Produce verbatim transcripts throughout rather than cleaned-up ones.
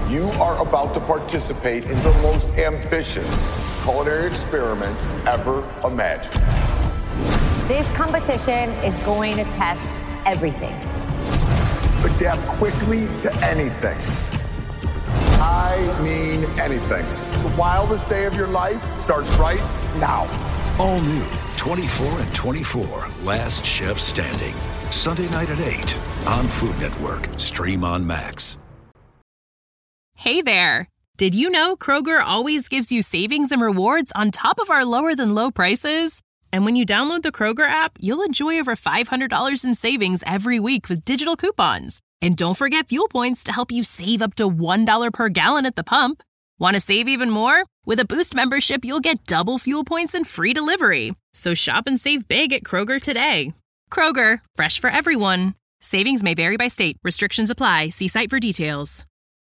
You are about to participate in the most ambitious culinary experiment ever imagined. This competition is going to test everything. Adapt quickly to anything. I mean anything. The wildest day of your life starts right now. All new twenty-four and twenty-four, Last Chef Standing. Sunday night at eight on Food Network. Stream on Max. Hey there. Did you know Kroger always gives you savings and rewards on top of our lower than low prices? And when you download the Kroger app, you'll enjoy over five hundred dollars in savings every week with digital coupons. And don't forget fuel points to help you save up to one dollar per gallon at the pump. Want to save even more? With a Boost membership, you'll get double fuel points and free delivery. So shop and save big at Kroger today. Kroger, fresh for everyone. Savings may vary by state. Restrictions apply. See site for details.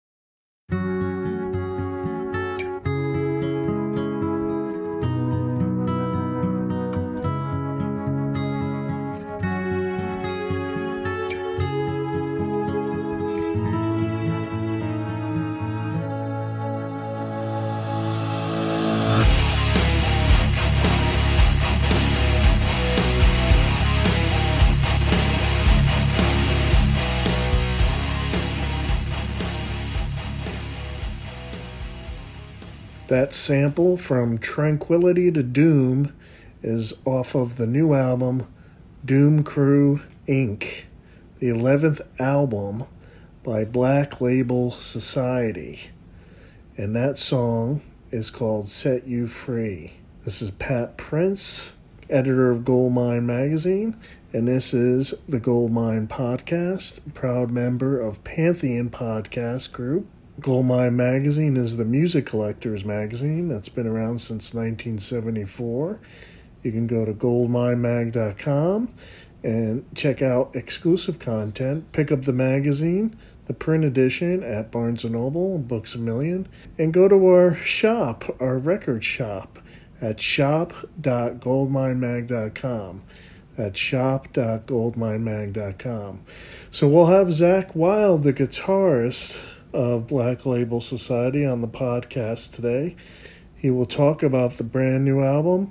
That sample from Tranquility to Doom is off of the new album Doom Crew Incorporated, the eleventh album by Black Label Society. And that song is called Set You Free. This is Pat Prince, editor of Goldmine Magazine, and this is the Goldmine Podcast, proud member of Pantheon Podcast Group. Goldmine Magazine is the music collector's magazine that's been around since nineteen seventy-four. You can go to goldmine mag dot com and check out exclusive content. Pick up the magazine, the print edition at Barnes and Noble, Books A Million, and go to our shop, our record shop, at shop dot goldmine mag dot com. That's shop dot goldmine mag dot com. So we'll have Zach Wild, the guitarist of Black Label Society, on the podcast today. He will talk about the brand new album,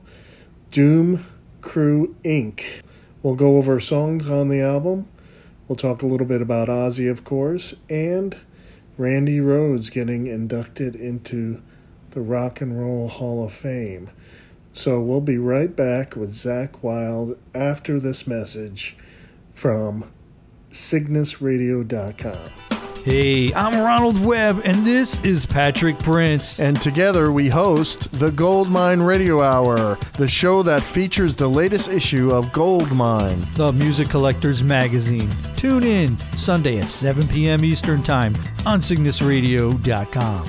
Doom Crew Incorporated. We'll go over songs on the album. We'll talk a little bit about Ozzy, of course, and Randy Rhoads getting inducted into the Rock and Roll Hall of Fame. So we'll be right back with Zach Wild after this message from cygnus radio dot com. Hey, I'm Ronald Webb, and this is Patrick Prince. And together we host the Goldmine Radio Hour, the show that features the latest issue of Goldmine, the music collector's magazine. Tune in Sunday at seven p.m. Eastern Time on cygnus radio dot com.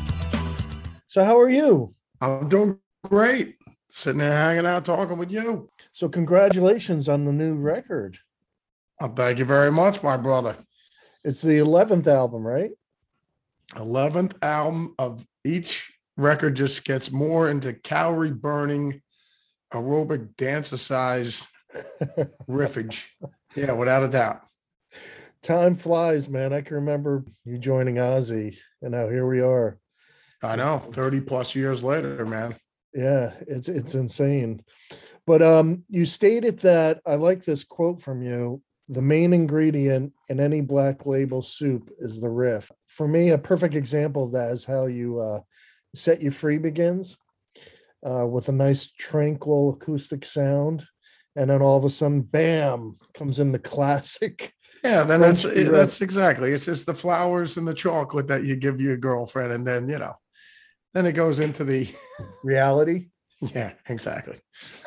So how are you? I'm doing great. Sitting there hanging out, talking with you. So congratulations on the new record. Oh, thank you very much, my brother. It's the eleventh album, right? eleventh album of each record just gets more into calorie burning, aerobic dancer size riffage. Yeah, without a doubt. Time flies, man. I can remember you joining Ozzy, and now here we are. I know, thirty plus years later, man. Yeah, it's it's insane. But um, you stated that, I like this quote from you, the main ingredient in any Black Label soup is the riff. For me, a perfect example of that is how you uh, Set You Free begins uh, with a nice tranquil acoustic sound. And then all of a sudden, bam, comes in the classic. Yeah, then that's that's exactly. It's just the flowers and the chocolate that you give your girlfriend. And then, you know, then it goes into the reality. Yeah, exactly.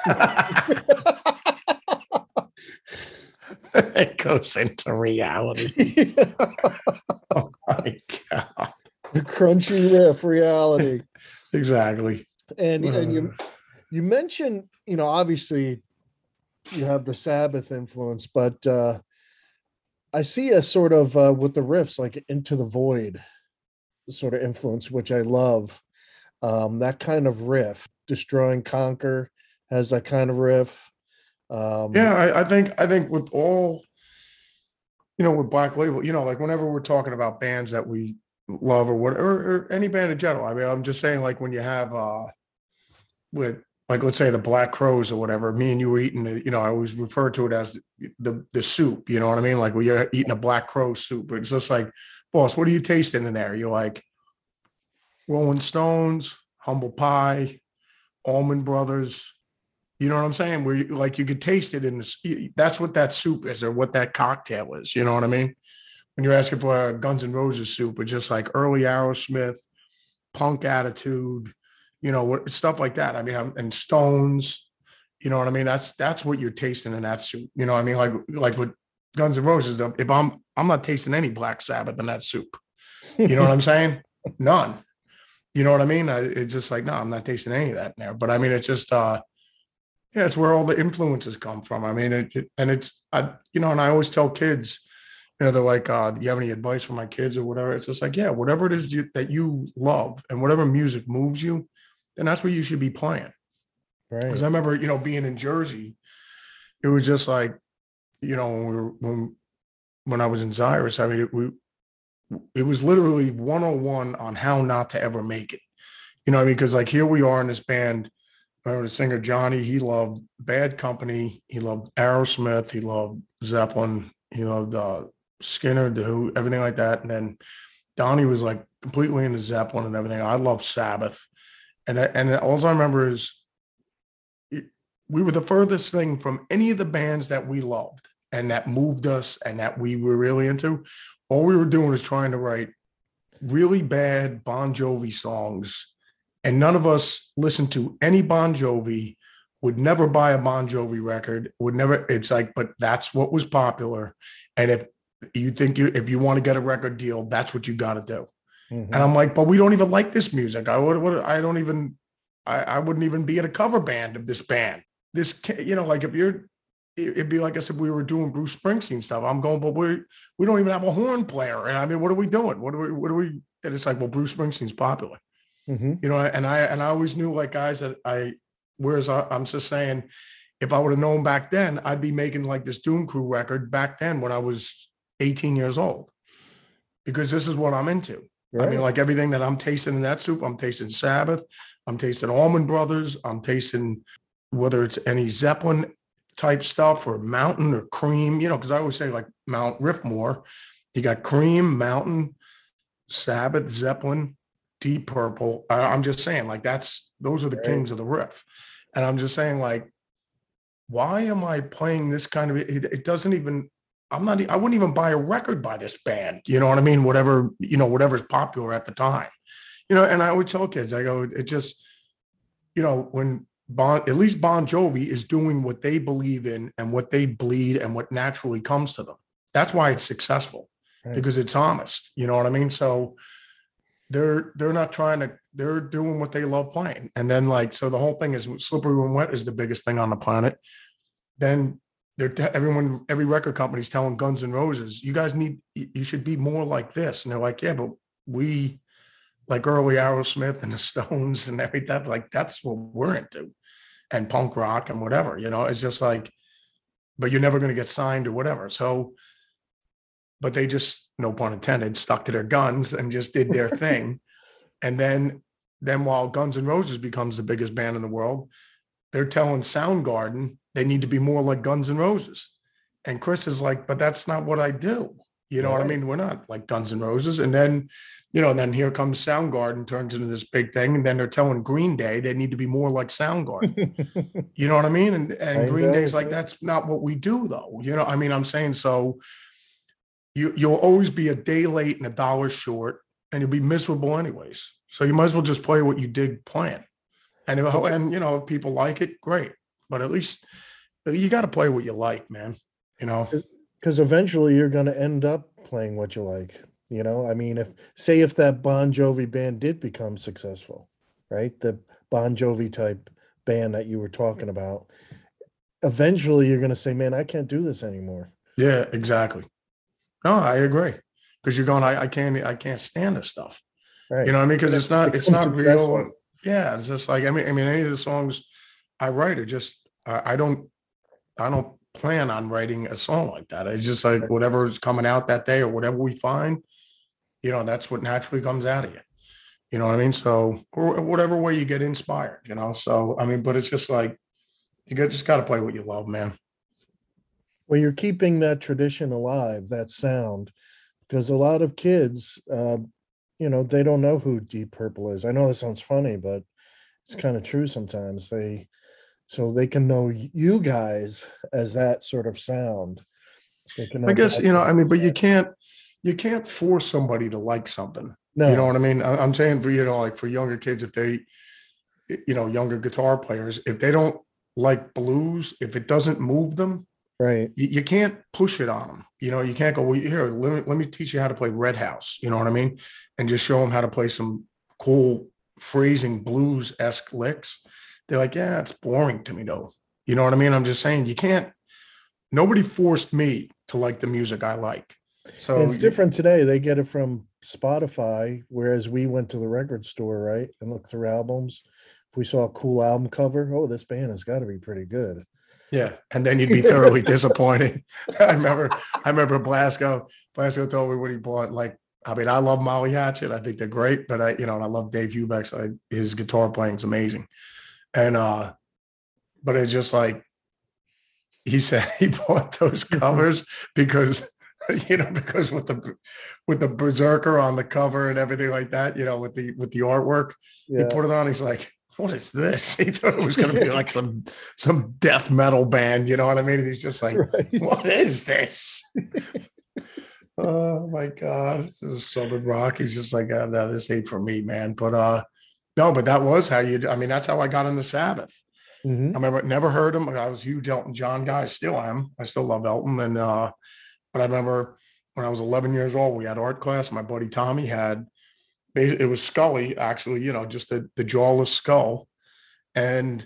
It goes into reality. Oh my God. The crunchy riff reality. Exactly. And, and you you mentioned, you know, obviously you have the Sabbath influence, but uh, I see a sort of uh, with the riffs, like Into the Void sort of influence, which I love. Um, that kind of riff, Destroy and Conquer has that kind of riff. Um, yeah, I, I think I think with all, you know, with Black Label, you know, like whenever we're talking about bands that we love or whatever, or any band in general. I mean, I'm just saying, like when you have uh with like let's say the Black Crows or whatever, me and you were eating, you know, I always refer to it as the the, the soup. You know what I mean? Like when you're eating a Black Crow soup, it's just like, boss, what are you tasting in there? You're like Rolling Stones, Humble Pie, Allman Brothers. You know what I'm saying? Where you, like you could taste it in this. That's what that soup is, or what that cocktail is. You know what I mean? When you're asking for a Guns N' Roses soup, it's just like early Aerosmith, punk attitude, you know, what stuff like that. I mean, I'm, and Stones. You know what I mean? That's that's what you're tasting in that soup. You know what I mean? Like like with Guns N' Roses, if I'm I'm not tasting any Black Sabbath in that soup. You know what I'm saying? None. You know what I mean? I, it's just like, no, I'm not tasting any of that in there. But I mean, it's just, uh, yeah, it's where all the influences come from. I mean, it, it and it's, I, you know, and I always tell kids, you know, they're like, uh, do you have any advice for my kids or whatever? It's just like, yeah, whatever it is you, that you love and whatever music moves you, then that's what you should be playing. Right. Because I remember, you know, being in Jersey, it was just like, you know, when we were, when, when I was in Xyrus, I mean, it, we, it was literally one oh one on how not to ever make it. You know what I mean? Because like here we are in this band. I remember the singer Johnny, he loved Bad Company. He loved Aerosmith. He loved Zeppelin. He loved uh, Skinner, The Who, everything like that. And then Donnie was like completely into Zeppelin and everything. I love Sabbath. And, and all I remember is it, we were the furthest thing from any of the bands that we loved and that moved us and that we were really into. All we were doing is trying to write really bad Bon Jovi songs, and none of us listened to any Bon Jovi, would never buy a Bon Jovi record, would never, it's like, but that's what was popular. And if you think you, if you want to get a record deal, that's what you got to do. Mm-hmm. And I'm like, but we don't even like this music. I would, would I don't even, I, I wouldn't even be in a cover band of this band. This, you know, like if you're, it'd be like I said, we were doing Bruce Springsteen stuff. I'm going, but we we don't even have a horn player. And I mean, what are we doing? What are we, what are we, and it's like, well, Bruce Springsteen's popular, mm-hmm. you know, and I, and I always knew like guys that I, whereas I, I'm just saying, if I would have known back then, I'd be making like this Doom Crew record back then when I was eighteen years old, because this is what I'm into. Right. I mean, like everything that I'm tasting in that soup, I'm tasting Sabbath, I'm tasting Allman Brothers, I'm tasting whether it's any Zeppelin type stuff or Mountain or Cream, you know, because I always say like Mount Riffmore, you got Cream, Mountain, Sabbath, Zeppelin, Deep Purple. I, I'm just saying like that's, those are the right. kings of the riff. And I'm just saying like, why am I playing this kind of, it, it doesn't even, I'm not, I wouldn't even buy a record by this band. You know what I mean? Whatever, you know, whatever's popular at the time, you know, and I would tell kids, I go, it just, you know, when, Bon, at least Bon Jovi is doing what they believe in and what they bleed and what naturally comes to them. That's why it's successful, right. because it's honest. You know what I mean? So they're they're not trying to, they're doing what they love playing. And then like, so the whole thing is Slippery When Wet is the biggest thing on the planet. Then they're everyone, every record company's telling Guns N' Roses, you guys need, you should be more like this. And they're like, yeah, but we like early Aerosmith and the Stones and everything. That's like, that's what we're into. And punk rock and whatever, you know, it's just like, but you're never going to get signed or whatever. So, but they just, no pun intended, stuck to their guns and just did their thing. And then, then while Guns N' Roses becomes the biggest band in the world, they're telling Soundgarden they need to be more like Guns N' Roses. And Chris is like, but that's not what I do. You know right. what I mean? We're not like Guns N' Roses. And then, you know, and then here comes Soundgarden, turns into this big thing. And then they're telling Green Day they need to be more like Soundgarden. You know what I mean? And, and Green Day's like, that's not what we do, though. You know, I mean, I'm saying so you, you'll always be a day late and a dollar short, and you'll be miserable anyways. So you might as well just play what you dig playing. And, if, and you know, if people like it, great. But at least you got to play what you like, man. You know? Because eventually you're going to end up playing what you like. You know, I mean, if say if that Bon Jovi band did become successful, right? The Bon Jovi type band that you were talking about, eventually you're going to say, man, I can't do this anymore. Yeah, exactly. No, I agree. Because you're going, I, I can't, I can't stand this stuff. Right. You know what I mean? Because it's not, it's not real. Yeah. It's just like, I mean, I mean, any of the songs I write are just, I, I don't, I don't plan on writing a song like that. It's just like whatever's coming out that day or whatever we find. you know, that's what naturally comes out of you. You know what I mean? So, or whatever way you get inspired, you know. So, I mean, but it's just like you got just got to play what you love, man. Well, you're keeping that tradition alive, that sound, because a lot of kids, uh, you know, they don't know who Deep Purple is. I know that sounds funny, but it's kind of true sometimes. They so they can know you guys as that sort of sound. They can I guess, you know, I mean, but you that. can't you can't force somebody to like something. No. You know what I mean? I- I'm saying for, you know, like for younger kids, if they, you know, younger guitar players, if they don't like blues, if it doesn't move them, Right. you, you can't push it on them. You know, you can't go, well, here, let me, let me teach you how to play Red House. You know what I mean? And just show them how to play some cool phrasing blues-esque licks. They're like, yeah, it's boring to me though. You know what I mean? I'm just saying you can't, nobody forced me to like the music I like. So And it's different today. They get it from Spotify, whereas we went to the record store, right, and looked through albums. If we saw a cool album cover, oh, this band has got to be pretty good. Yeah, and then you'd be thoroughly disappointed. I remember, I remember Blasco. Blasco told me what he bought. Like, I mean, I love Molly Hatchet. I think they're great, but I, you know, and I love Dave Eubanks. I, his guitar playing is amazing, and uh, but it's just like he said he bought those covers because, you know, because with the with the Berserker on the cover and everything like that, you know, with the with the artwork, Yeah. he put it on. He's like, what is this? He thought it was going to be like some some death metal band, you know what I mean? And he's just like, Right. what is this? Oh my God, this is Southern rock. He's just like, oh, no, this ain't for me, man. But uh, no, but that was how you. I mean, that's how I got into Sabbath. Mhm. I remember never heard him. I was a huge Elton John guy. I still am. I still love Elton. And uh, but I remember when I was eleven years old, we had art class. My buddy Tommy had. It was Scully, actually, you know, just the, the jawless skull. And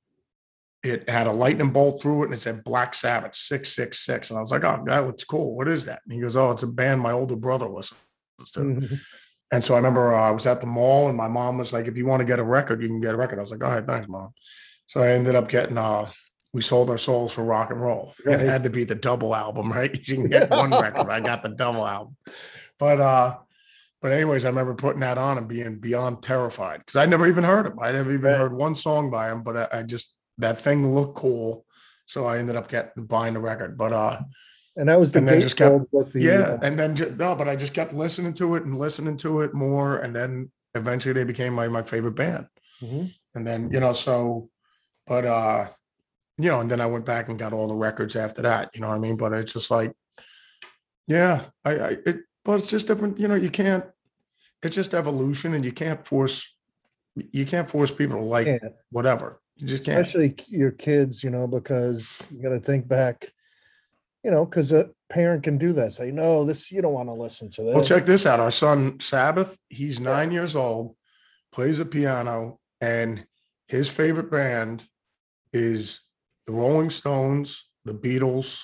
it had a lightning bolt through it and it said Black Sabbath six six six. And I was like, oh, that looks cool. What is that? And he goes, oh, it's a band my older brother listens to. Mhm. And so I remember uh, I was at the mall and my mom was like, if you want to get a record, you can get a record. I was like, all right, thanks, Mom. So I ended up getting, uh, We Sold Our Souls for Rock and Roll. Right. It had to be the double album, right? You can get one record. I got the double album. But, uh, But anyways, I remember putting that on and being beyond terrified because I never even heard him. I never even Right. heard one song by him, but I, I just, that thing looked cool. So I ended up getting, buying the record, but, uh, And that was the and then just kept, gatefold with the yeah. uh, And then, ju- no, but I just kept listening to it and listening to it more. And then eventually they became my, my favorite band. mhm. And then, you know, so, but, uh, you know, and then I went back and got all the records after that, you know what I mean? But it's just like, yeah, I, I, it, but it's just different, you know, you can't, it's just evolution and you can't force, you can't force people to like Can't. whatever. You just can't. Especially your kids, you know, because you got to think back, you know, because a parent can do that. Say, no, this, you don't want to listen to this. Well, check this out. Our son, Sabbath, he's nine years old, plays the piano, and his favorite band is the Rolling Stones, the Beatles,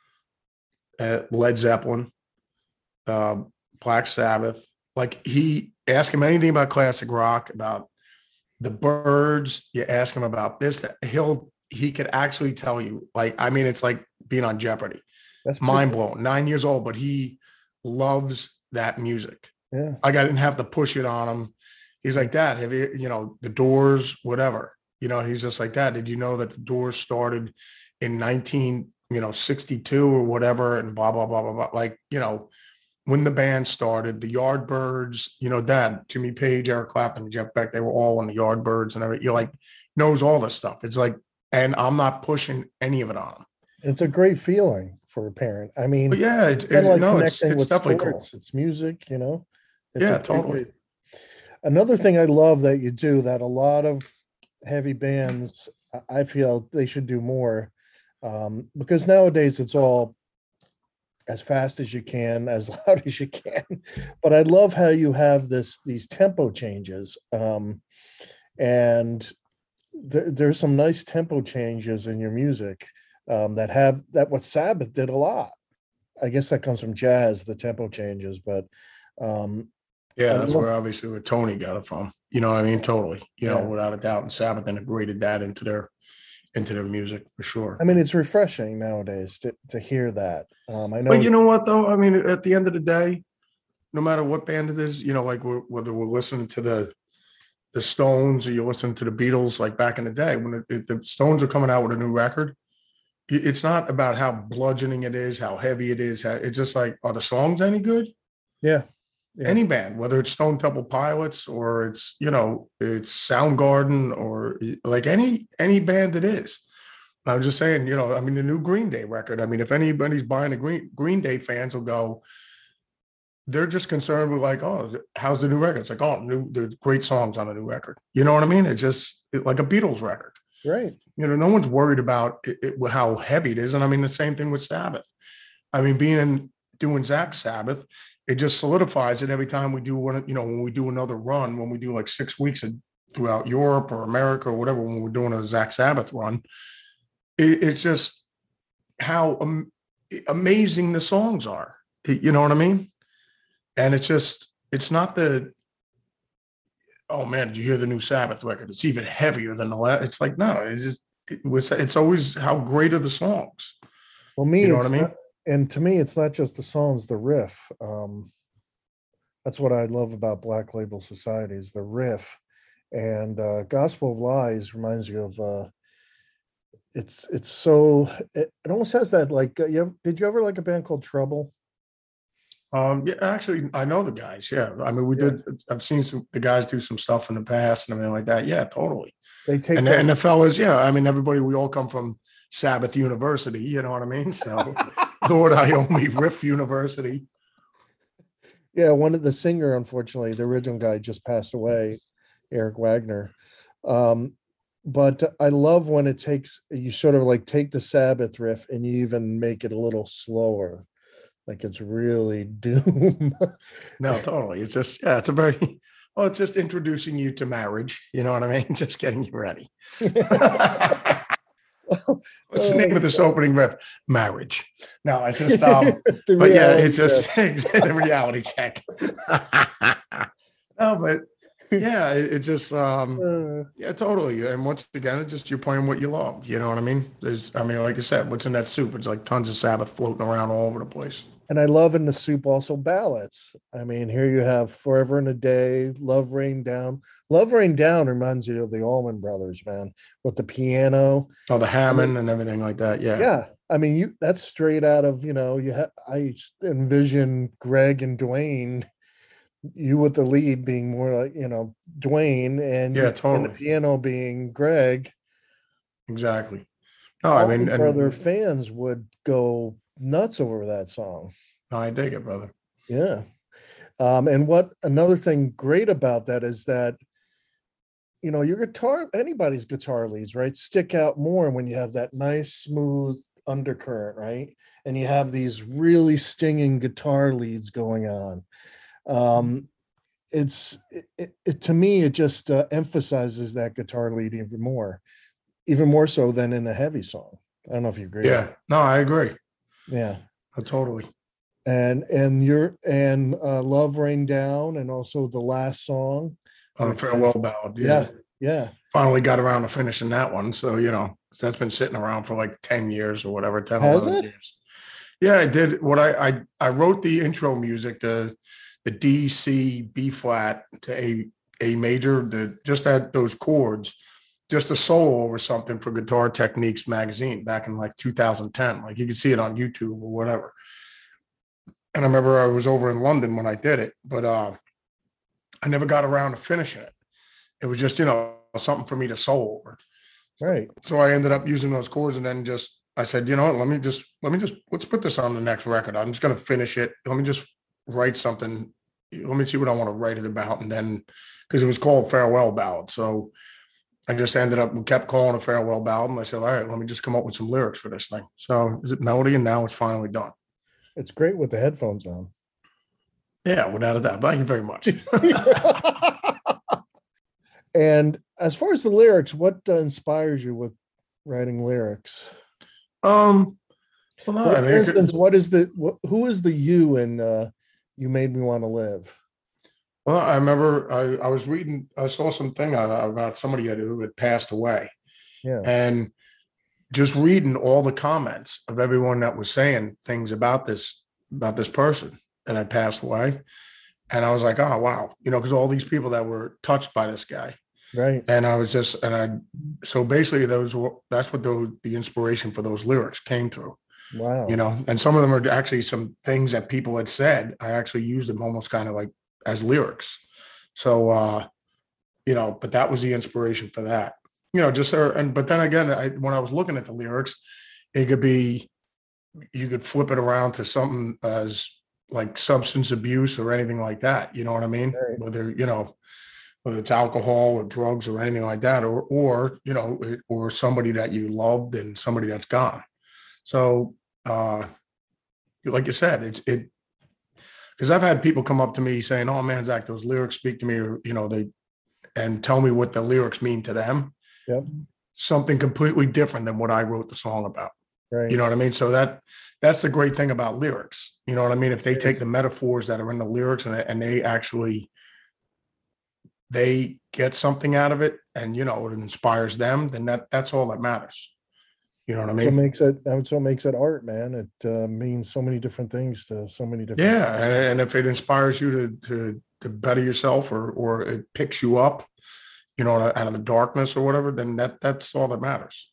uh, Led Zeppelin, uh, Black Sabbath. Like he ask him anything about classic rock, about the Byrds, you ask him about this, that he'll he could actually tell you. Like, I mean, it's like being on Jeopardy. That's pretty Mind cool. blown. Nine years old, but he loves that music. Yeah. Like I didn't have to push it on him. He's like, Dad, have you, you know, the Doors, whatever. You know, he's just like that. Did you know that the Doors started in nineteen, you know, sixty-two or whatever, and blah, blah, blah, blah, blah. Like, you know, when the band started, the Yardbirds, you know, Dad, Jimmy Page, Eric Clapton, Jeff Beck, they were all on the Yardbirds and everything. You're like, knows all this stuff. It's like, and I'm not pushing any of it on him. It's a great feeling for a parent. I mean, But yeah, it's, kinda it's like no, it's, connecting it's with definitely sports. cool. It's music, you know. It's Yeah, a great totally. way- Another thing I love that you do that a lot of heavy bands, I- I feel they should do more, um, because nowadays it's all as fast as you can, as loud as you can. But I love how you have this these tempo changes, um, and there, there's some nice tempo changes in your music um, that have that what Sabbath did a lot. I guess that comes from jazz, the tempo changes, but um, Yeah, I that's love- where obviously where Tony got it from. You know what I mean? Totally. You know, Yeah. without a doubt. And Sabbath integrated that into their into their music for sure. I mean, it's refreshing nowadays to, to hear that. Um, I know, But you know what though? I mean, at the end of the day, no matter what band it is, you know, like we're, whether we're listening to the the Stones or you're listening to the Beatles, like back in the day when it, if the Stones are coming out with a new record, it- it's not about how bludgeoning it is, how heavy it is. How, it's just like, are the songs any good? Yeah. Yeah. Any band, whether it's Stone Temple Pilots or it's, you know, it's Soundgarden or like any any band it is. I'm just saying, you know, I mean, the new Green Day record. I mean, if anybody's buying a Green Green Day, fans will go, they're just concerned with like, oh, how's the new record? It's like, oh, new, there's great songs on a new record. You know what I mean? It's just it, like a Beatles record. Right. You know, no one's worried about it, it, how heavy it is. And I mean, the same thing with Sabbath. I mean, being in, doing Zach Sabbath, it just solidifies it every time we do one, you know, when we do another run, when we do like six weeks of, throughout Europe or America or whatever, when we're doing a Zach Sabbath run, it, it's just how um, amazing the songs are. You know what I mean? And it's just, it's not the, oh man, did you hear the new Sabbath record? It's even heavier than the last. It's like, no, it's just, it was, it's always how great are the songs. Well, me, you know it's what I mean? not- and to me, it's not just the songs, the riff. Um, that's what I love about Black Label Society is the riff. And uh, Gospel of Lies reminds you of, uh, it's it's so, it, it almost has that like, uh, you ever, did you ever like a band called Trouble? Um, yeah, actually, I know the guys. Yeah, I mean, we Yeah. did. I've seen some the guys do some stuff in the past and everything like that. Yeah, totally. They take And that- and the fellas, yeah, I mean, everybody. We all come from Sabbath University. You know what I mean? So, Lord, I owe me Riff University. Yeah, one of the singer, unfortunately, the original guy just passed away, Eric Wagner. Um, but I love when it takes you sort of like take the Sabbath riff and you even make it a little slower, like it's really doom. No, totally. It's just yeah, it's a very well, it's just introducing you to marriage. You know what I mean? Just getting you ready. What's the name of this opening riff? Marriage. No, it's just um, The but yeah, reality it's just check. the reality check. No, but yeah, it, it just um Uh, yeah, totally. And once again, it's just you're playing what you love. You know what I mean? There's I mean, like I said, what's in that soup? It's like tons of Sabbath floating around all over the place. And I love in the soup also ballads. I mean, here you have Forever and a Day, Love Rain Down. Love Rain Down reminds you of the Allman Brothers, man, with the piano. Oh, the Hammond and everything like that. Yeah. Yeah. I mean, you that's straight out of, you know, you have I envision Greg and Dwayne, you with the lead being more like, you know, Dwayne and, Yeah, and totally. the piano being Greg. Exactly. No, I mean, Allman Brother and, fans would go nuts over that song. no, I dig it, brother. Yeah. Um, and what another thing great about that is that, you know, your guitar, anybody's guitar leads, right, stick out more when you have that nice, smooth undercurrent, right? And you have these really stinging guitar leads going on. Um, it's it, it, it to me, it just uh, emphasizes that guitar lead even more, even more so than in a heavy song. I don't know if you agree. Yeah. No, I agree. Yeah. Oh, totally. And and your and uh, Love Rain Down, and also the last song. On a farewell ballad. Yeah. Yeah, yeah. Finally got around to finishing that one. So, you know, that's been sitting around for like ten years or whatever, ten, Has eleven it? years. Yeah, I did what I, I I wrote the intro music, the the D, C, B flat to A A major, the just that those chords, just a solo or something for Guitar Techniques magazine back in like two thousand ten. Like you can see it on YouTube or whatever. And I remember I was over in London when I did it, but uh, I never got around to finishing it. It was just, you know, something for me to solo over. Right. So I ended up using those chords, and then just I said, you know what, let me just let me just let's put this on the next record. I'm just gonna finish it. Let me just write something. Let me see what I want to write it about. And then because it was called Farewell Ballad. So I just ended up we kept calling it Farewell Ballad. And I said, all right, let me just come up with some lyrics for this thing. So is it melody? And now it's finally done. It's great with the headphones on. Yeah, without a doubt. Thank you very much. And as far as the lyrics, what uh, inspires you with writing lyrics? um well no, For I mean, it could- instance, what is the what, who is the you in uh, You Made Me Want to Live? Well, I remember I, I was reading, I saw something uh, about somebody who had passed away, Yeah. and just reading all the comments of everyone that was saying things about this, about this person that had passed away. And I was like, oh, wow. You know, because all these people that were touched by this guy. Right. And I was just, and I, so basically those, were- that's what the, the inspiration for those lyrics came through, Wow. you know, and some of them are actually some things that people had said. I actually used them almost kind of like as lyrics. So, uh, you know, but that was the inspiration for that, you know, just, uh, and, but then again, I, when I was looking at the lyrics, it could be, you could flip it around to something as like substance abuse or anything like that. You know what I mean? Right. Whether, you know, whether it's alcohol or drugs or anything like that, or, or, you know, or somebody that you loved and somebody that's gone. So, uh, like you said, it's, it, because I've had people come up to me saying, oh man, Zach, those lyrics speak to me, or, you know, they, and tell me what the lyrics mean to them. Yep. Something completely different than what I wrote the song about. Right. You know what I mean? So that, that's the great thing about lyrics. You know what I mean? If they take the metaphors that are in the lyrics and, and they actually, they get something out of it and, you know, it inspires them, then that, that's all that matters. You know what I What mean? makes it, that's what makes it art, man. It uh, means so many different things to so many different. Yeah. And, and if it inspires you to, to, to better yourself, or, or it picks you up, you know, out of the darkness or whatever, then that, that's all that matters.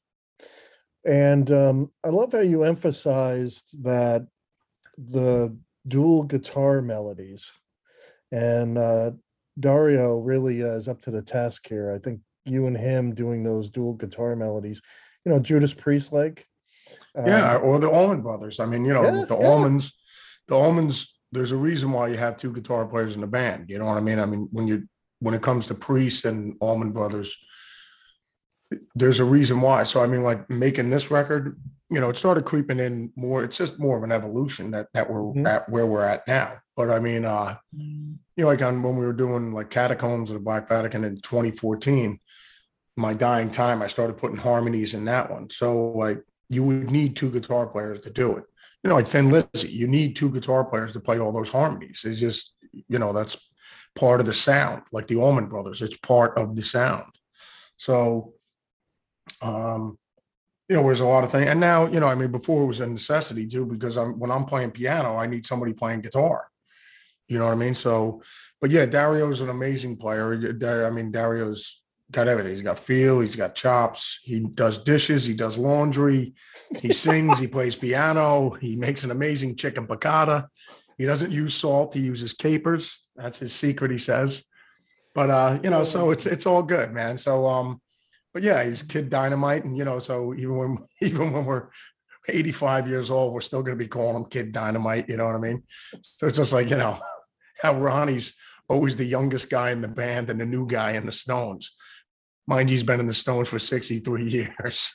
And um, I love how you emphasized that the dual guitar melodies, and uh, Dario really uh, is up to the task here. I think you and him doing those dual guitar melodies, you know, Judas Priest like. Um, Yeah. Or the Allman Brothers. I mean, you know, Yeah, the yeah. Allmans, the Allmans, there's a reason why you have two guitar players in the band. You know what I mean? I mean, when you, when it comes to Priest and Allman Brothers, there's a reason why. So, I mean, like making this record, you know, it started creeping in more. It's just more of an evolution that, that we're Mhm. at where we're at now. But I mean, uh, you know, like on when we were doing like Catacombs of the Black Vatican in twenty fourteen, my dying time, I started putting harmonies in that one. So like you would need two guitar players to do it. You know, like Thin Lizzy, you need two guitar players to play all those harmonies. It's just, you know, that's part of the sound, like the Allman Brothers. It's part of the sound. So, um, you know, there's a lot of things. And now, you know, I mean, before it was a necessity too, because I'm, when I'm playing piano, I need somebody playing guitar. You know what I mean? So, but yeah, Dario's an amazing player. I mean, Dario's got everything. He's got feel, he's got chops, he does dishes, he does laundry, he sings, he plays piano, he makes an amazing chicken piccata. He doesn't use salt, he uses capers. That's his secret, he says. But uh, you know, so it's it's all good, man. So um, but yeah, he's Kid Dynamite, and you know, so even when even when we're eighty-five years old, we're still gonna be calling him Kid Dynamite, you know what I mean? So it's just like, you know, how Ronnie's always the youngest guy in the band and the new guy in the Stones. Mind you, he's been in the Stones for sixty-three years.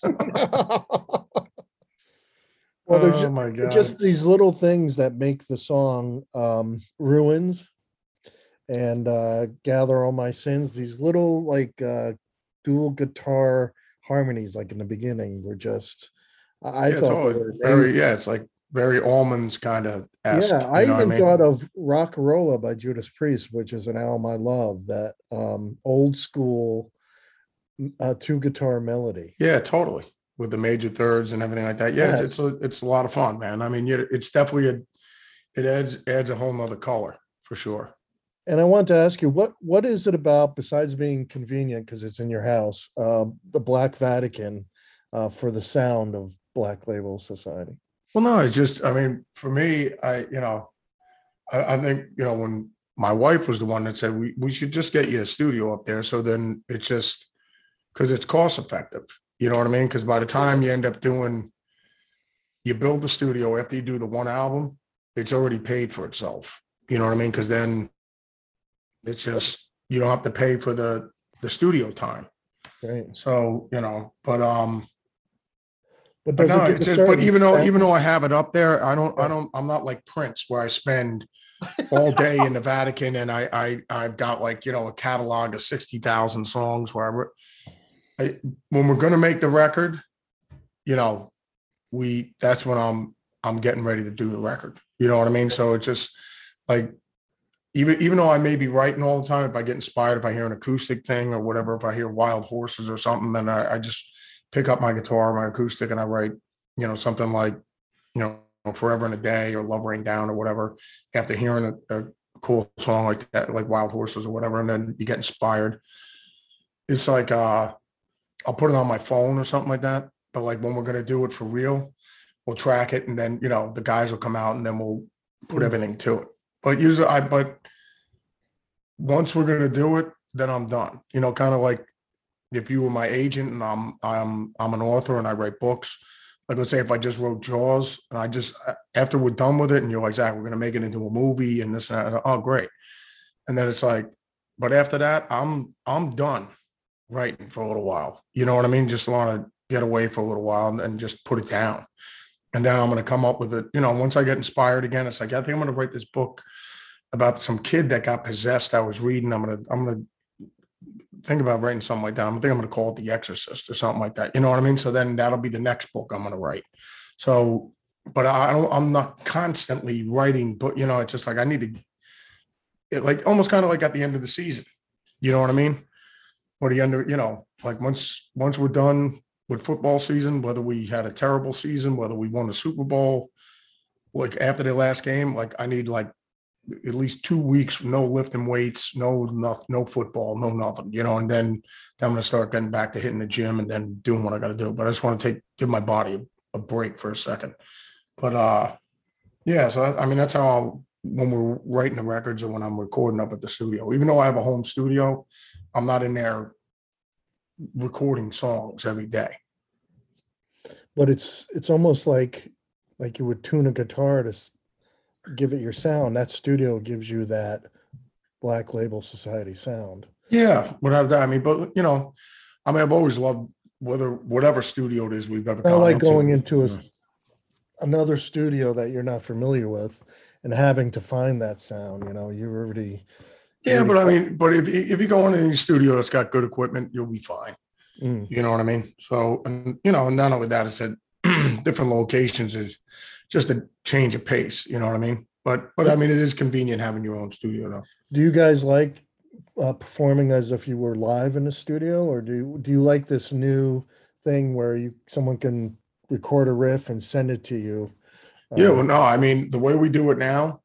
Well, there's Oh ju- my God. just these little things that make the song um, Ruins and uh, Gather All My Sins. These little like uh, dual guitar harmonies, like in the beginning, were just, I I Yeah, it's thought all they were very, amazing. yeah, it's like very almonds kind of. Yeah, I even thought of Rockarola by Judas Priest, which is an album I love, that um, old school uh, two guitar melody. Yeah, totally. With the major thirds and everything like that. Yeah, it's Yeah. it's a, it's a lot of fun, man. I mean, you- it's definitely a, it adds adds a whole nother color for sure. And I want to ask you, what what is it about, besides being convenient because it's in your house, uh, the Black Vatican, uh, for the sound of Black Label Society? Well, no, it's just, I mean, for me, I, you know, I, I think, you know, when my wife was the one that said, we, we should just get you a studio up there. So then it's just, because it's cost effective. You know what I mean? Because by the time you end up doing, you build the studio after you do the one album, it's already paid for itself. You know what I mean? Because then it's just, you don't have to pay for the, the studio time. Right. So, you know, but, um, But But does no, it give it's a just, but certain even though, sound? even though I have it up there, I don't, I Yeah. don't, I'm not like Prince where I spend all day in the Vatican and I, I, I've got like, you know, a catalog of sixty thousand songs where I, re- I, when we're going to make the record, you know, we, that's when I'm, I'm getting ready to do the record. You know what I mean? So it's just like, even, even though I may be writing all the time, if I get inspired, if I hear an acoustic thing or whatever, if I hear Wild Horses or something, then I, I just pick up my guitar, my acoustic, and I write, you know, something like, you know, Forever in a Day or Love Rain Down or whatever. After hearing a, a cool song like that, like Wild Horses or whatever, and then you get inspired. It's like uh, I'll put it on my phone or something like that. But like when we're gonna do it for real, we'll track it, and then you know the guys will come out, and then we'll put Mm. everything to it. But usually, I but once we're gonna do it, then I'm done. You know, kind of like if you were my agent and I'm I'm I'm an author and I write books. Like let's say if I just wrote Jaws and I just after we're done with it and you're like, Zach, we're gonna make it into a movie and this and that. Oh, great. And then it's like, but after that, I'm I'm done writing for a little while. You know what I mean? Just want to get away for a little while and, and just put it down. And then I'm gonna come up with it. You know, once I get inspired again, it's like, I think I'm gonna write this book about some kid that got possessed. I was reading. I'm gonna I'm gonna think about writing something like that. I think I'm going to call it The Exorcist or something like that. You know what I mean? So then that'll be the next book I'm going to write. So, but I don't, I'm not constantly writing, but you know, it's just like, I need to, it like almost kind of like at the end of the season, you know what I mean? Or the end of, you know, like once, once we're done with football season, whether we had a terrible season, whether we won the Super Bowl, like after the last game, like I need like at least two weeks, no lifting weights, no, no, no football, no nothing, you know, and then, then I'm going to start getting back to hitting the gym and then doing what I got to do. But I just want to take, give my body a, a break for a second. But uh, yeah, so I, I mean, that's how I'll, when we're writing the records or when I'm recording up at the studio, even though I have a home studio, I'm not in there recording songs every day. But it's, it's almost like, like you would tune a guitar to s- give it your sound. That studio gives you that Black Label Society sound. Yeah, without that, I mean, but you know, I mean, I've always loved whether whatever studio it is we've ever Not gone like into. going into a, Yeah. another studio that you're not familiar with and having to find that sound, you know, you already. Yeah, already but I got- mean, but if you- if you go into any studio that's got good equipment, you'll be fine. Mm. You know what I mean? So, and you know, and not only that, it's at different locations is just a change of pace. You know what I mean? But but I mean, it is convenient having your own studio, though. Do you guys like uh, performing as if you were live in the studio, or do you, do you like this new thing where you someone can record a riff and send it to you? Yeah, Uh, well, no, I mean, the way we do it now,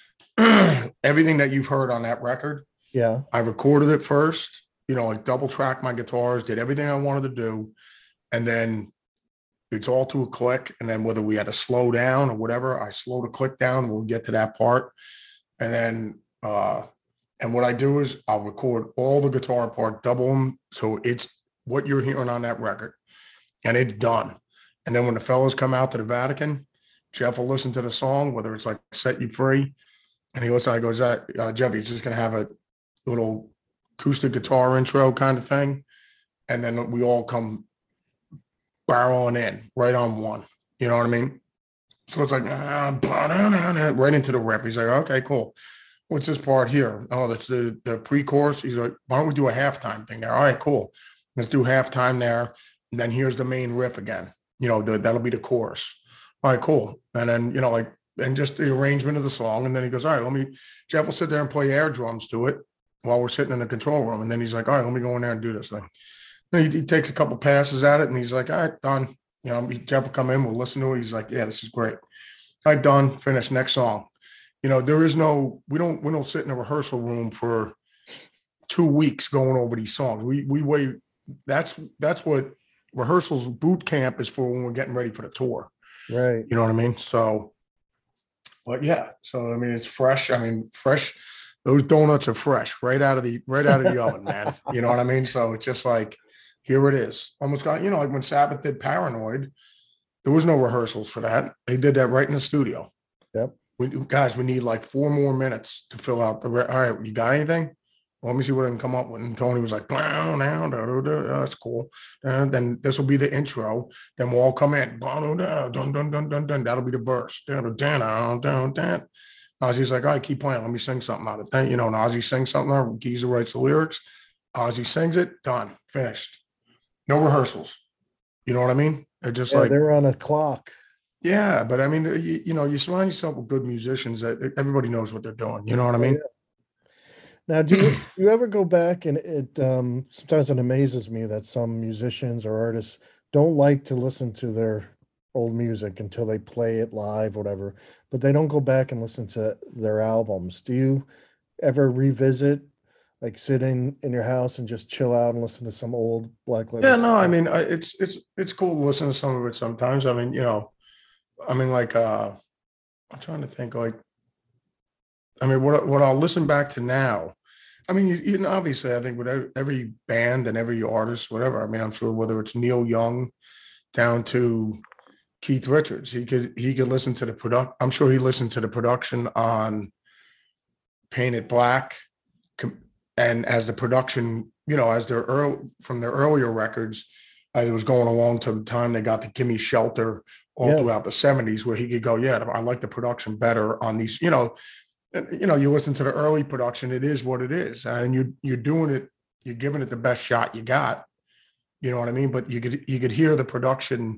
everything that you've heard on that record, yeah. I recorded it first, you know, like double track my guitars, did everything I wanted to do. And then it's all to a click. And then whether we had to slow down or whatever, I slow the click down when we get to that part. And then, uh, and what I do is I'll record all the guitar part, double them. So it's what you're hearing on that record and it's done. And then when the fellas come out to the Vatican, Jeff will listen to the song, whether it's like Set You Free. And he listens, I goes, uh, Jeff, he's just going to have a little acoustic guitar intro kind of thing. And then we all come barreling in right on one. You know what I mean? So it's like, ah, right into the riff. He's like, okay, cool. What's this part here? Oh, that's the, the pre-chorus. He's like, why don't we do a halftime thing there? All right, cool. Let's do halftime there. And then here's the main riff again. You know, the, that'll be the chorus. All right, cool. And then, you know, like, and just the arrangement of the song. And then he goes, all right, let me, Jeff will sit there and play air drums to it while we're sitting in the control room. And then he's like, all right, let me go in there and do this thing. And he, he takes a couple passes at it and he's like, all right, done. You know, Jeff will come in, we'll listen to it. He's like, yeah, this is great. All right, done, finished, next song. You know, there is no, we don't, we don't sit in a rehearsal room for two weeks going over these songs. We, we wait. That's, that's what rehearsals boot camp is for when we're getting ready for the tour. Right. You know what I mean? So, but yeah, so, I mean, it's fresh. I mean, fresh, those donuts are fresh right out of the, right out of the oven, man. You know what I mean? So it's just like, here it is. Almost got, you know, like when Sabbath did Paranoid, there was no rehearsals for that. They did that right in the studio. Yep. We, guys, we need like four more minutes to fill out the, re- all right, you got anything? Well, let me see what I can come up with. And Tony was like, down, down, down, that's cool. And then this will be the intro. Then we'll all come in. Dun, dun, dun, dun, dun, dun. That'll be the verse. Down, down, down, down. Ozzy's like, all right, keep playing. Let me sing something out of it. You know, and Ozzy sings something. Geezer writes the lyrics. Ozzy sings it. Done. Finished. No rehearsals. You know what I mean? They're just Yeah, like, they're on a clock. yeah, but I mean, you, you know, you surround yourself with good musicians that everybody knows what they're doing. You know what I mean? Now, do you, do you ever go back and it um, sometimes it amazes me that some musicians or artists don't like to listen to their old music until they play it live, whatever, but they don't go back and listen to their albums. Do you ever revisit, like sitting in your house and just chill out and listen to some old Black Label? Yeah, no, I stuff? mean, I- it's it's it's cool to listen to some of it sometimes. I mean, you know, I mean, like, uh, I'm trying to think, like, I mean, what what I'll listen back to now. I mean, you, you know, obviously, I think with every, every band and every artist, whatever. I mean, I'm sure whether it's Neil Young down to Keith Richards, he could he could listen to the product. I'm sure he listened to the production on Painted Black, com- and as the production, you know, as their early from their earlier records, as it was going along to the time they got to Gimme Shelter all Yeah. throughout the seventies, where he could go, yeah, I like the production better on these, you know. And, you know, you listen to the early production, it is what it is. And you you're doing it, you're giving it the best shot you got. You know what I mean? But you could you could hear the production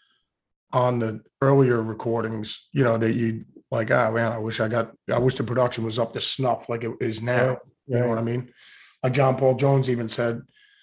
on the earlier recordings, you know, that you like, ah, man, I wish I got I wish the production was up to snuff like it is now. Right, You know right. what I mean? Like John Paul Jones even said,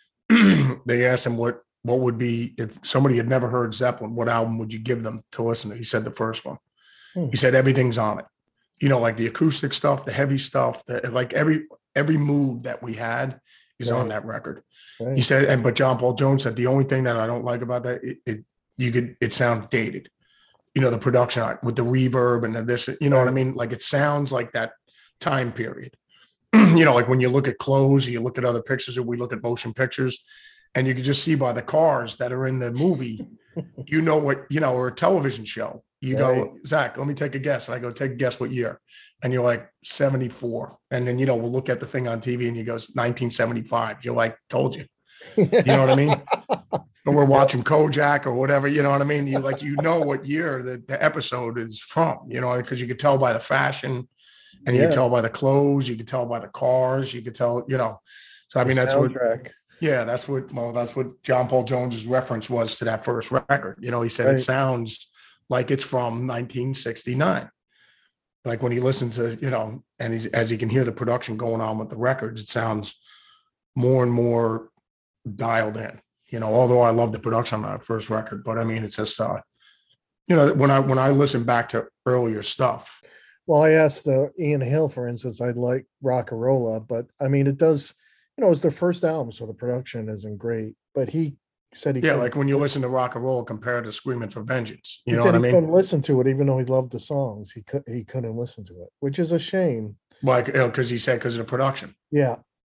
they asked him what what would be if somebody had never heard Zeppelin, what album would you give them to listen to? He said the first one. Hmm. He said everything's on it. You know, like the acoustic stuff, the heavy stuff, the, like every every mood that we had is Right. on that record. Right. He said, and but John Paul Jones said the only thing that I don't like about that, it, it you could it sounds dated. You know, the production on it with the reverb and the this, you know what I mean? Like it sounds like that time period. You know, like when you look at clothes, you look at other pictures, or we look at motion pictures, and you can just see by the cars that are in the movie, you know what, you know, or a television show. You Right. go, Zach, let me take a guess. And I go, take a guess what year. And you're like, seventy-four. And then, you know, we'll look at the thing on T V and you go, nineteen seventy-five. You're like, told you. You know what I mean? Or we're watching Kojak or whatever, you know what I mean? You like, you know what year the, the episode is from, you know, because you could tell by the fashion and you Yeah. could tell by the clothes, you could tell by the cars, you could tell, you know. So I mean, The that's what soundtrack. yeah, that's what well, that's what John Paul Jones's reference was to that first record. You know, he said Right. it sounds like it's from nineteen sixty-nine. Like when he listens to, you know, and he's as he can hear the production going on with the records, it sounds more and more dialed in. You know, although I love the production on that first record, but I mean, it's just uh, you know, when I when I listen back to earlier stuff, Well, I asked uh, Ian Hale, for instance, I'd like Rockarola, but I mean, it does, you know, it's their first album, so the production isn't great. But he said he yeah, couldn't- like when you listen to Rock and Roll compared to Screaming for Vengeance, you he know said what I he mean? couldn't listen to it, even though he loved the songs. He could he couldn't listen to it, which is a shame. Like, because he said because of the production. Yeah.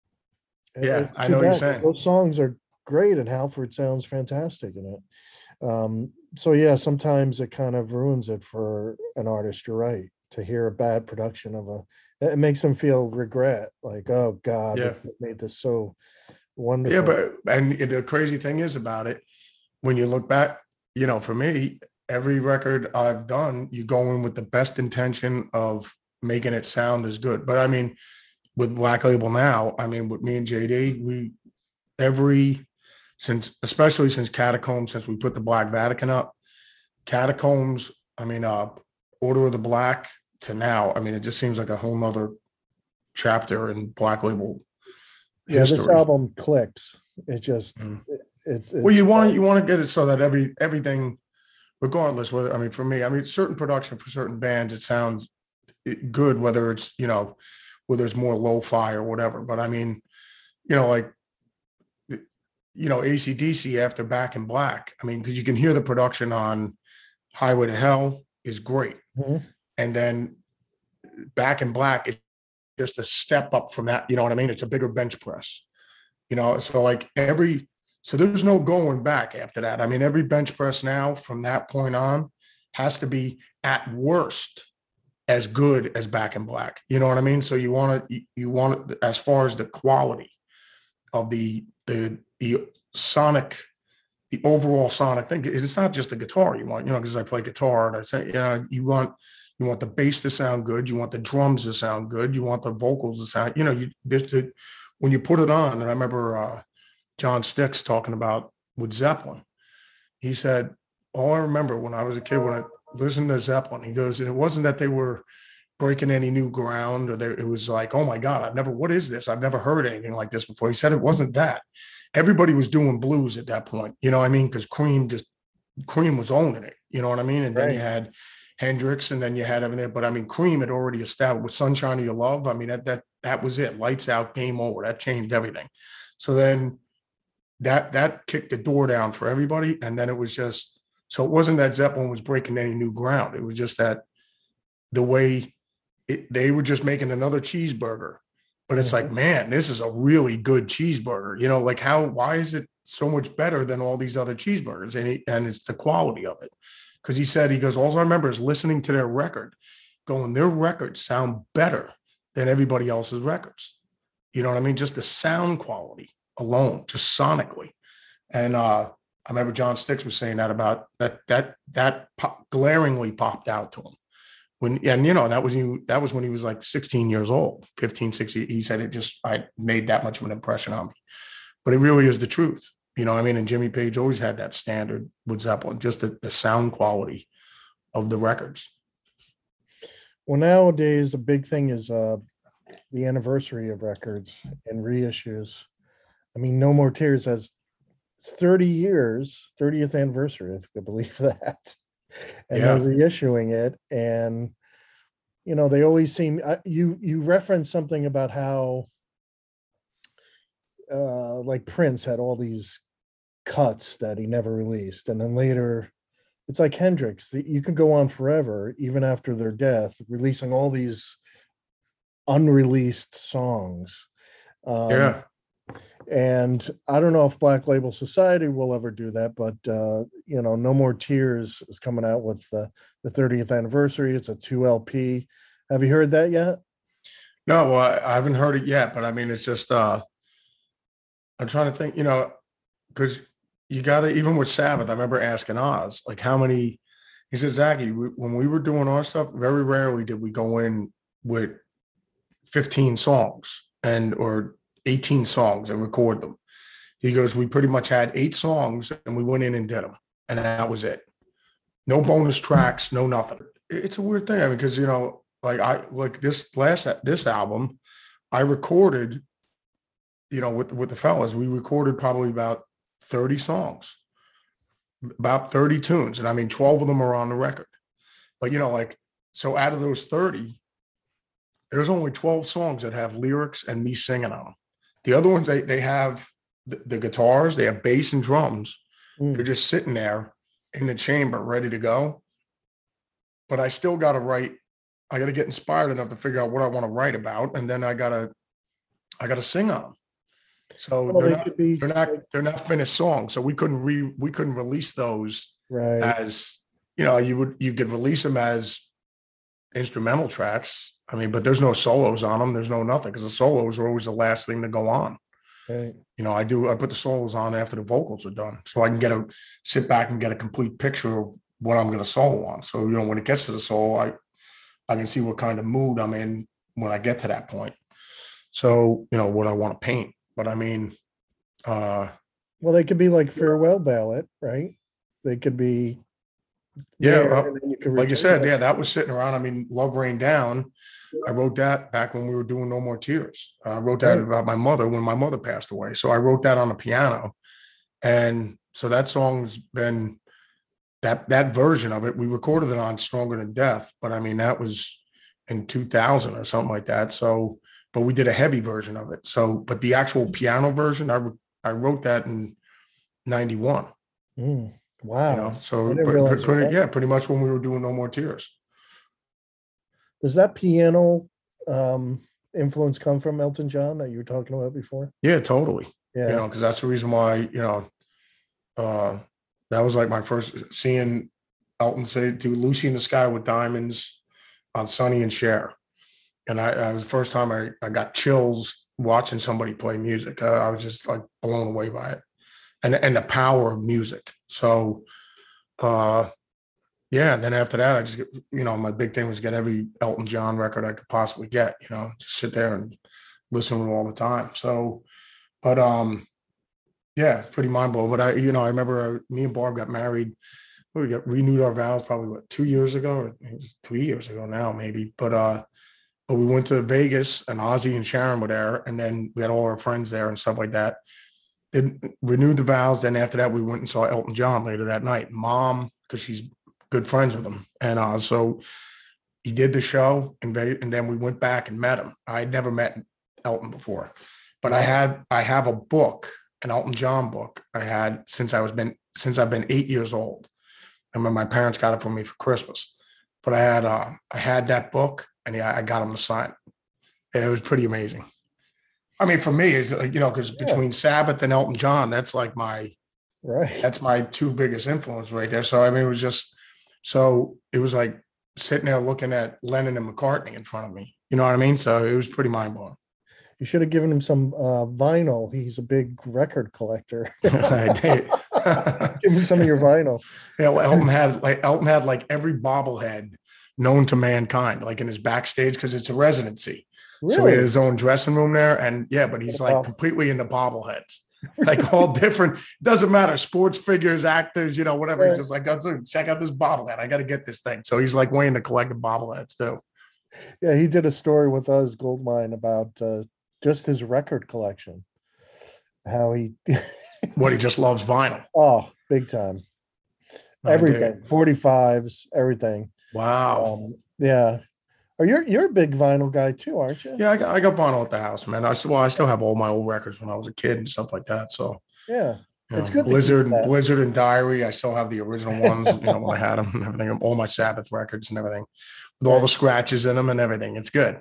Yeah, It's I too know what you're bad. saying. Those songs are great, and Halford sounds fantastic in it. Um, so yeah, sometimes it kind of ruins it for an artist. You're right. To hear a bad production of a, it makes them feel regret, like, oh God, Yeah. we made this so wonderful. Yeah, but and the crazy thing is about it, when you look back, you know, for me, every record I've done, you go in with the best intention of making it sound as good. But I mean, with Black Label now, I mean, with me and J D, we every since especially since Catacombs, since we put the Black Vatican up, Catacombs, I mean, uh, Order of the Black to now, I mean, it just seems like a whole nother chapter in Black Label yeah, history. this album clicks. It just, Mm. it, it, Well, you it's- want you want to get it so that every everything, regardless whether I mean for me, I mean certain production for certain bands, it sounds good, whether it's you know, whether there's more lo-fi or whatever. But I mean, you know, like you know, A C D C after Back in Black. I mean, because you can hear the production on Highway to Hell is great, Mhm. and then Back in Black is just a step up from that. You know what I mean? It's a bigger bench press. You know, so like every so there's no going back after that. I mean, every bench press now from that point on has to be at worst as good as Back in Black. You know what I mean? So you want to you want it as far as the quality of the the the sonic, the overall sonic thing. It's not just the guitar you want, you know, because I play guitar and I say, you know, you want you want the bass to sound good, you want the drums to sound good, you want the vocals to sound, you know, you just when you put it on. And I remember uh, John Sticks talking about with Zeppelin. He said, all I remember when I was a kid, when I listened to Zeppelin, he goes, and it wasn't that they were breaking any new ground or they, it was like, oh my God, I've never, what is this? I've never heard anything like this before. He said it wasn't that. Everybody was doing blues at that point. You know what I mean? Because Cream just, Cream was owning it. You know what I mean? And then Right. you had Hendrix, and then you had everything. But I mean, Cream had already established with Sunshine of Your Love. I mean, that that that was it. Lights out, game over. That changed everything. So then that that kicked the door down for everybody. And then it was just, so it wasn't that Zeppelin was breaking any new ground. It was just that the way it, they were just making another cheeseburger. But it's like, man, this is a really good cheeseburger. You know, like how, why is it so much better than all these other cheeseburgers? And he, and it's the quality of it. Because he said, he goes, all I remember is listening to their record, going, their records sound better than everybody else's records. You know what I mean? Just the sound quality alone, just sonically. And uh, I remember John Styx was saying that about that, that, that pop, glaringly popped out to him. When, and you know, that was you, that was when he was like sixteen years old, fifteen, sixteen. He said it just, I made that much of an impression on me. But it really is the truth. You know what I mean? And Jimmy Page always had that standard with Zeppelin, just the, the sound quality of the records. Well, nowadays, a big thing is uh, the anniversary of records and reissues. I mean, No More Tears has thirty years, thirtieth anniversary, if you could believe that. And Yeah. they're reissuing it. And, you know, they always seem, uh, you, you referenced something about how uh, like Prince had all these cuts that he never released. And then later, it's like Hendrix, that you could go on forever, even after their death, releasing all these unreleased songs. Um, Yeah. And I don't know if Black Label Society will ever do that, but, uh, you know, No More Tears is coming out with uh, the thirtieth anniversary. It's a two L P. Have you heard that yet? No, well, I, I haven't heard it yet, but I mean, it's just, uh, I'm trying to think, you know, because you got to, even with Sabbath, I remember asking Oz, like how many, he said, Zachy, we, when we were doing our stuff, very rarely did we go in with fifteen songs and, or eighteen songs and record them. He goes, we pretty much had eight songs and we went in and did them. And that was it. No bonus tracks, no nothing. It's a weird thing. I mean, because, you know, like I, like this last, this album, I recorded, you know, with, with the fellas, we recorded probably about thirty songs, about thirty tunes. And I mean, twelve of them are on the record. But, you know, like, so out of those thirty, there's only twelve songs that have lyrics and me singing on them. The other ones, they they have the, the guitars, they have bass and drums. Mm. They're just sitting there in the chamber ready to go. But I still got to write. I got to get inspired enough to figure out what I want to write about. And then I got to, I got to sing on them. So well, they're, they not, be, they're not, they're not finished songs. So we couldn't re, we couldn't release those right. as, you know, you would, you could release them as instrumental tracks. I mean, but there's no solos on them. There's no nothing, because the solos are always the last thing to go on. Right. You know, I do, I put the solos on after the vocals are done, so I can get a, sit back and get a complete picture of what I'm going to solo on. So, you know, when it gets to the solo, I, I can see what kind of mood I'm in when I get to that point. So, you know, what I want to paint. But I mean, uh, well, they could be like farewell ballad, right? They could be, yeah, uh, you like you said, yeah, that was sitting around. I mean, Love Rain Down, I wrote that back when we were doing No More Tears. I wrote that right. about my mother when my mother passed away. So I wrote that on the piano. And so that song's been, that that version of it, we recorded it on Stronger Than Death, but I mean, that was in two thousand or something like that. So, but we did a heavy version of it. So, but the actual piano version, I I wrote that in ninety-one. Mm, wow. You know, so, but, pretty, yeah, pretty much when we were doing No More Tears. Does that piano um, influence come from Elton John that you were talking about before? Yeah, totally. Yeah. You know, because that's the reason why, you know, uh, that was like my first seeing Elton say do Lucy in the Sky with Diamonds on Sonny and Cher. And I, I was the first time I, I got chills watching somebody play music. I, I was just like blown away by it, and, and the power of music. So, uh, yeah. And then after that, I just, you know, my big thing was get every Elton John record I could possibly get, you know, just sit there and listen to it all the time. So, but, um, yeah, it's pretty mind blowing. But I, you know, I remember uh, me and Barb got married. We got renewed our vows probably what two years ago, or it was three years ago now, maybe. But uh, but we went to Vegas, and Ozzy and Sharon were there, and then we had all our friends there and stuff like that. Then renewed the vows. Then after that, we went and saw Elton John later that night. Mom, because she's good friends with him. And uh, so he did the show, and, and then we went back and met him. I had never met Elton before, but I had I have a book, an Elton John book I had since I was been since I've been eight years old. And when my parents got it for me for Christmas. But I had uh, I had that book, and yeah, I got him to sign it. It was pretty amazing. I mean, for me, it's like, you know, because yeah. between Sabbath and Elton John, that's like my right. That's my two biggest influence right there. So I mean, it was just so it was like sitting there looking at Lennon and McCartney in front of me. You know what I mean? So it was pretty mind blowing. You should have given him some uh, vinyl. He's a big record collector. I did. Give me some of your vinyl. Yeah, well, Elton had like Elton had like every bobblehead known to mankind, like in his backstage, because it's a residency. Really? So he had his own dressing room there, and yeah, but he's like completely into bobbleheads, like all different. Doesn't matter, sports figures, actors, you know, whatever. Right. He's just like, oh, check out this bobblehead. I got to get this thing. So he's like way into collecting bobbleheads too. Yeah, he did a story with us, Goldmine, about uh, just his record collection. How he, what he just loves vinyl. Oh, big time. Everything, forty-fives, everything. Wow. Um, yeah. Oh, you're you're a big vinyl guy too, aren't you? Yeah, I got, I got vinyl at the house, man. I well, I still have all my old records when I was a kid and stuff like that. So yeah, you it's know, good. Blizzard, and Blizzard and Diary. I still have the original ones. You know, when I had them and everything, all my Sabbath records and everything, with all the scratches in them and everything. It's good.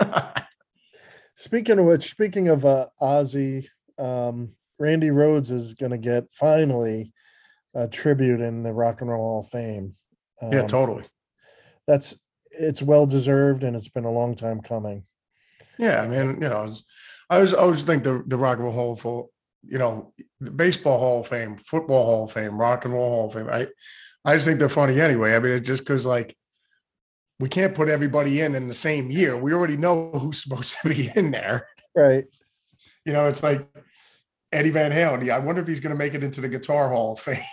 Speaking of which, speaking of uh, Ozzy, um, Randy Rhoads is going to get finally a tribute in the Rock and Roll Hall of Fame. Um, yeah, totally. That's it's well deserved, and it's been a long time coming. Yeah, I mean, you know, I was, I was, I always think the the Rock and Roll Hall of, you know, the Baseball Hall of Fame, Football Hall of Fame, Rock and Roll Hall of Fame. I, I just think they're funny anyway. I mean, it's just because like we can't put everybody in in the same year. We already know who's supposed to be in there, right? You know, it's like Eddie Van Halen. I wonder if he's going to make it into the Guitar Hall of Fame.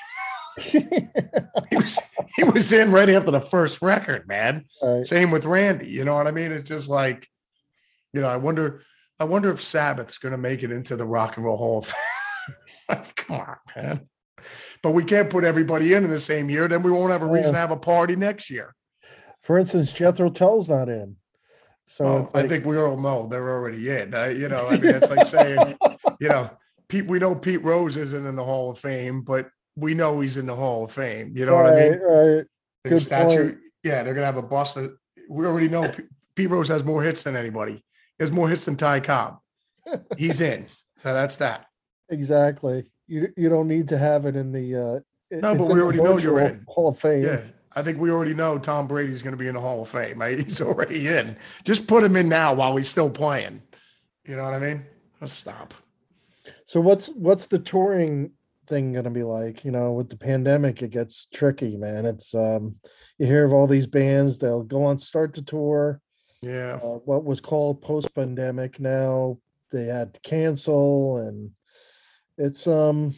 he was he was in right after the first record, man. Right. Same with Randy. You know what I mean? It's just like, you know, I wonder, I wonder if Sabbath's going to make it into the Rock and Roll Hall of Fame. Come on, man. But we can't put everybody in in the same year. Then we won't have a reason yeah. to have a party next year. For instance, Jethro Tull's not in. So oh, like... I think we all know they're already in. Uh, you know, I mean, it's like saying, you know, Pete. We know Pete Rose isn't in the Hall of Fame, but we know he's in the Hall of Fame. You know right, what I mean? Right. The statue. Point. Yeah, they're gonna have a bust. That, we already know P- Pete Rose has more hits than anybody. He has more hits than Ty Cobb. He's in. So that's that. Exactly. You you don't need to have it in the. Uh, no, but we already know you're in Hall of Fame. Yeah, I think we already know Tom Brady's going to be in the Hall of Fame. Right? He's already in. Just put him in now while he's still playing. You know what I mean? Let's stop. So what's what's the touring thing going to be like? You know, with the pandemic, it gets tricky, man. It's um, you hear of all these bands, they'll go on start to tour. Yeah. Uh, what was called post-pandemic, now they had to cancel, and it's um,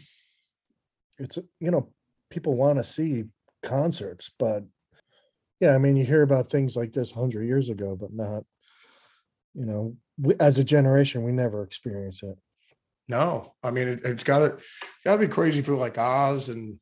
it's you know, people want to see concerts, but yeah, I mean, you hear about things like this a hundred years ago, but not, you know, we, as a generation, we never experienced it. No, I mean it, it's got to got to be crazy for like Oz and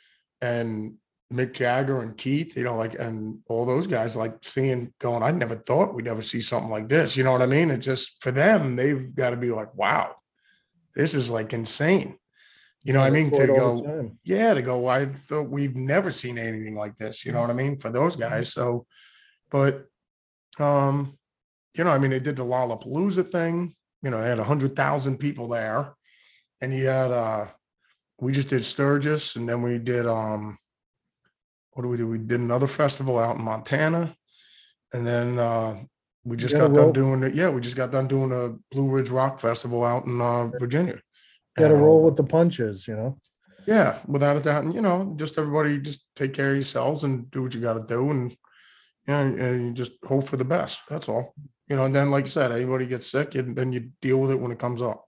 and Mick Jagger and Keith, you know, like and all those guys, like seeing going. I never thought we'd ever see something like this. You know what I mean? It's just for them, they've got to be like, wow, this is like insane. You know what I mean? To go, yeah, to go. I thought we've never seen anything like this. You know what I mean? For those guys. So, but um, you know, I mean, they did the Lollapalooza thing. You know, they had a hundred thousand people there, and you had uh, we just did Sturgis, and then we did um, what do we do? We did another festival out in Montana, and then uh, we just got done doing it. Yeah, we just got done doing a Blue Ridge Rock Festival out in uh, Virginia. Got to roll with the punches, you know. Yeah, without a doubt, and you know, just everybody just take care of yourselves and do what you got to do, and you know, and you just hope for the best. That's all. You know, and then, like you said, anybody gets sick, and then you deal with it when it comes up.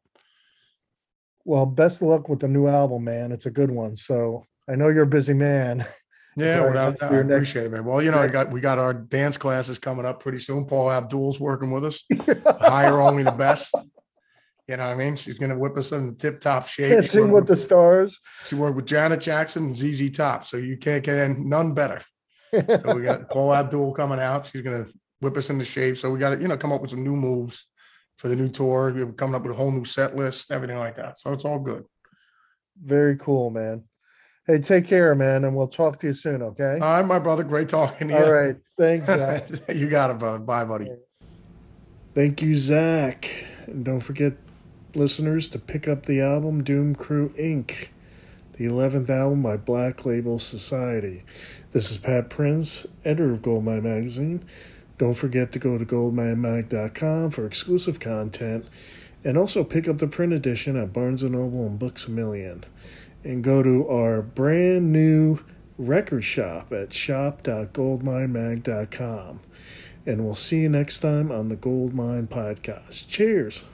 Well, best of luck with the new album, man. It's a good one. So I know you're a busy man. Yeah, without that, I appreciate next... it, man. Well, you know, I got we got our dance classes coming up pretty soon. Paul Abdul's working with us. Hire only the best. You know what I mean? She's going to whip us in tip top shape. Yeah, sing with the stars. She worked with Janet Jackson and Z Z Top, so you can't get in none better. So we got Paula Abdul coming out. She's gonna whip us into shape. So we got to, you know, come up with some new moves for the new tour. We're coming up with a whole new set list, everything like that. So it's all good. Very cool, man. Hey, take care, man, and we'll talk to you soon, okay? All right, my brother. Great talking to you. All right. Thanks, Zach. You got it, brother. Bye, buddy. Thank you, Zach. And don't forget, listeners, to pick up the album Doom Crew Incorporated, the eleventh album by Black Label Society. This is Pat Prince, editor of Goldmine Magazine. Don't forget to go to goldmine mag dot com for exclusive content, and also pick up the print edition at Barnes and Noble and Books A Million. And go to our brand new record shop at shop dot goldmine mag dot com. And we'll see you next time on the Goldmine Podcast. Cheers.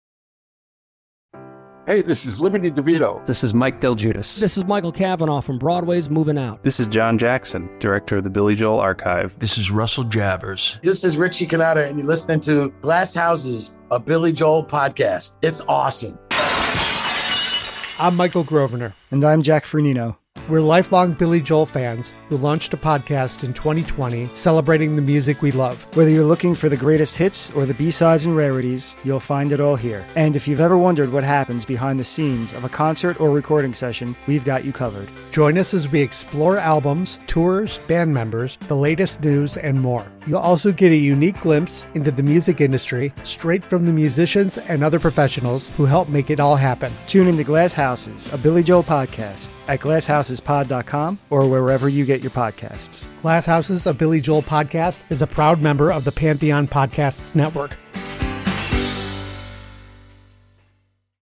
Hey, this is Liberty DeVito. This is Mike Del Giudice. This is Michael Cavanaugh from Broadway's Moving Out. This is John Jackson, director of the Billy Joel Archive. This is Russell Javers. This is Richie Canada, and you're listening to Glass Houses, a Billy Joel podcast. It's awesome. I'm Michael Grosvenor. And I'm Jack Fernino. We're lifelong Billy Joel fans who launched a podcast in twenty twenty celebrating the music we love. Whether you're looking for the greatest hits or the B-sides and rarities, you'll find it all here. And if you've ever wondered what happens behind the scenes of a concert or recording session, we've got you covered. Join us as we explore albums, tours, band members, the latest news, and more. You'll also get a unique glimpse into the music industry straight from the musicians and other professionals who help make it all happen. Tune into Glass Houses, a Billy Joel podcast at glass houses pod dot com or wherever you get your podcasts. Glass Houses, a Billy Joel podcast is a proud member of the Pantheon Podcasts Network.